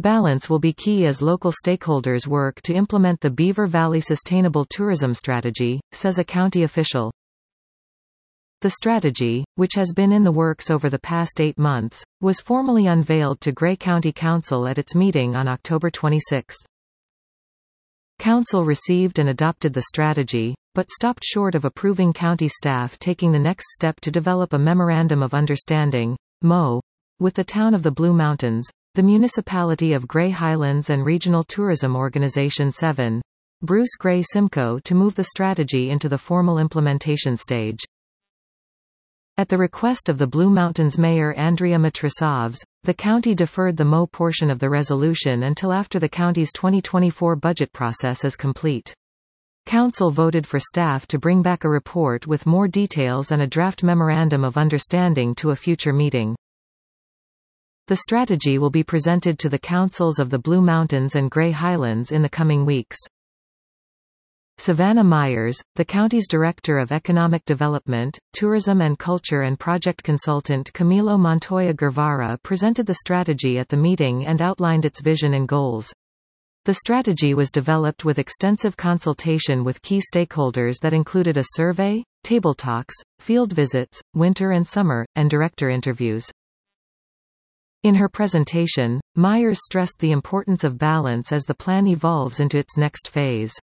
Balance will be key as local stakeholders work to implement the Beaver Valley Sustainable Tourism Strategy, says a county official. The strategy, which has been in the works over the past 8 months, was formally unveiled to Grey County Council at its meeting on October 26. Council received and adopted the strategy, but stopped short of approving county staff taking the next step to develop a Memorandum of Understanding, MO, with the town of the Blue Mountains, the municipality of Grey Highlands and Regional Tourism Organization 7, Bruce Grey Simcoe to move the strategy into the formal implementation stage. At the request of the Blue Mountains Mayor Andrea Matrosavs, the county deferred the MO portion of the resolution until after the county's 2024 budget process is complete. Council voted for staff to bring back a report with more details and a draft Memorandum of Understanding to a future meeting. The strategy will be presented to the councils of the Blue Mountains and Grey Highlands in the coming weeks. Savannah Myers, the county's Director of Economic Development, Tourism and Culture and project consultant Camilo Montoya Guevara presented the strategy at the meeting and outlined its vision and goals. The strategy was developed with extensive consultation with key stakeholders that included a survey, table talks, field visits, winter and summer, and director interviews. In her presentation, Myers stressed the importance of balance as the plan evolves into its next phase.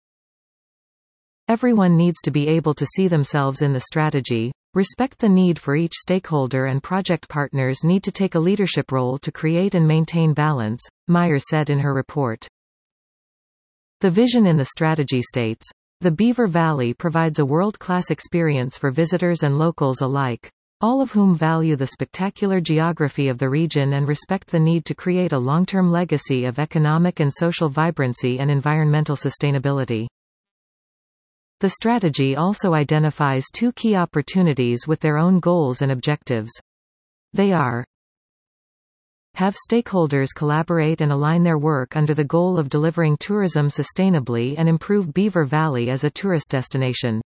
Everyone needs to be able to see themselves in the strategy, respect the need for each stakeholder, and project partners need to take a leadership role to create and maintain balance, Myers said in her report. The vision in the strategy states, "The Beaver Valley provides a world-class experience for visitors and locals alike, all of whom value the spectacular geography of the region and respect the need to create a long-term legacy of economic and social vibrancy and environmental sustainability." The strategy also identifies 2 key opportunities with their own goals and objectives. They are: have stakeholders collaborate and align their work under the goal of delivering tourism sustainably and improve Beaver Valley as a tourist destination.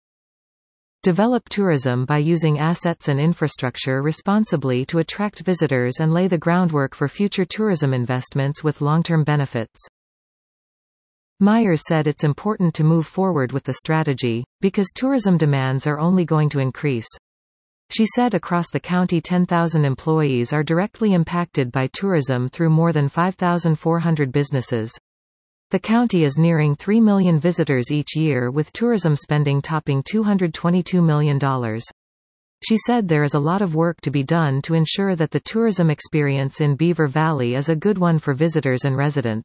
Develop tourism by using assets and infrastructure responsibly to attract visitors and lay the groundwork for future tourism investments with long-term benefits. Myers said it's important to move forward with the strategy, because tourism demands are only going to increase. She said across the county 10,000 employees are directly impacted by tourism through more than 5,400 businesses. The county is nearing 3 million visitors each year with tourism spending topping $222 million. She said there is a lot of work to be done to ensure that the tourism experience in Beaver Valley is a good one for visitors and residents.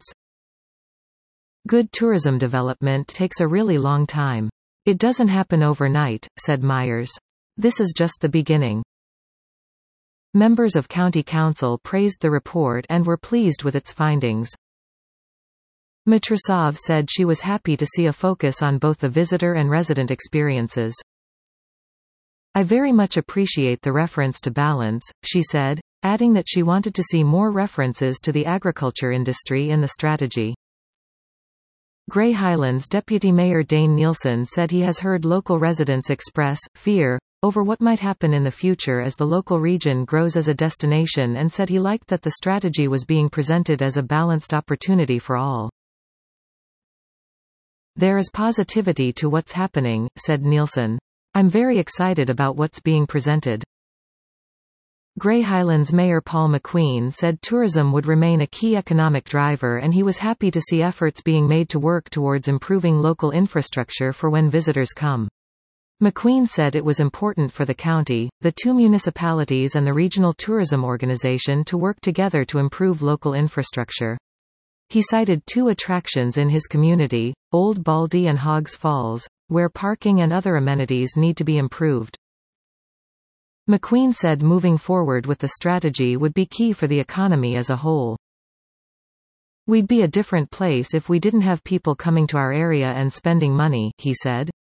Good tourism development takes a really long time. It doesn't happen overnight, said Myers. This is just the beginning. Members of County Council praised the report and were pleased with its findings. Matrosavs said she was happy to see a focus on both the visitor and resident experiences. "I very much appreciate the reference to balance," she said, adding that she wanted to see more references to the agriculture industry in the strategy. Grey Highlands Deputy Mayor Dane Nielsen said he has heard local residents express fear over what might happen in the future as the local region grows as a destination, and said he liked that the strategy was being presented as a balanced opportunity for all. "There is positivity to what's happening," said Nielsen. "I'm very excited about what's being presented." Grey Highlands Mayor Paul McQueen said tourism would remain a key economic driver, and he was happy to see efforts being made to work towards improving local infrastructure for when visitors come. McQueen said it was important for the county, the 2 municipalities and the Regional Tourism Organization to work together to improve local infrastructure. He cited 2 attractions in his community, Old Baldy and Hoggs Falls, where parking and other amenities need to be improved. McQueen said moving forward with the strategy would be key for the economy as a whole. "We'd be a different place if we didn't have people coming to our area and spending money," he said.